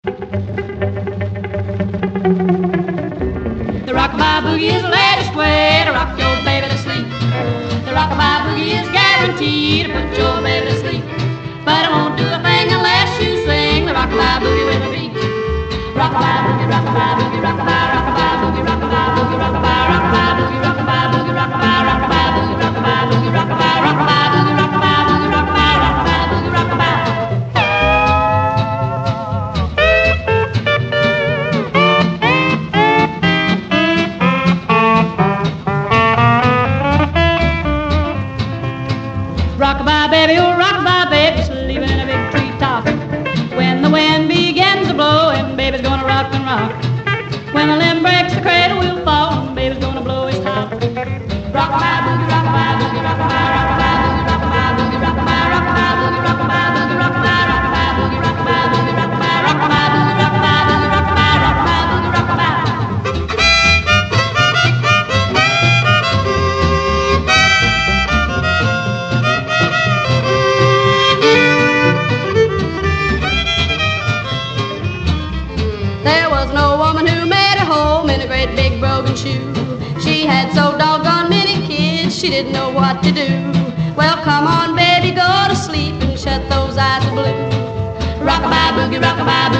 The rockabye boogie is the latest way to rock your baby to sleep. The rockabye boogie is guaranteed to put your baby to sleep. But it won't do a thing unless you sing the rockabye boogie with a beat. Rockabye boogie, rockabye boogie, rockabye, rockabye boogie, rockabye boogie, rockabye, rockabye boogie, rockabye boogie, rockabye, rockabye boogie, rockabye boogie, rockabye, rockabye boogie, rockabye boogie, rockabye, rockabye boogie, rockabye. Rockabye baby, oh rockabye baby, sleeping in a big treetop. When the wind begins to blow, and baby's gonna rock and rock. When the limb breaks, the cradle will fall, and baby's gonna blow his top. Rockabye boogie, rockabye boogie, rockabye, rockabye boogie, rockabye boogie, rockabye, rockabye boogie, rockabye boogie, rockabye, rockabye boogie, rockabye boogie, rockabye, rockabye boogie, rockabye boogie, rockabye, rockabye boogie, rockabye. There was no woman who made a home in a great big broken shoe. She had so doggone many kids, she didn't know what to do. Well, come on, baby, go to sleep and shut those eyes of blue. Rockabye boogie, rockabye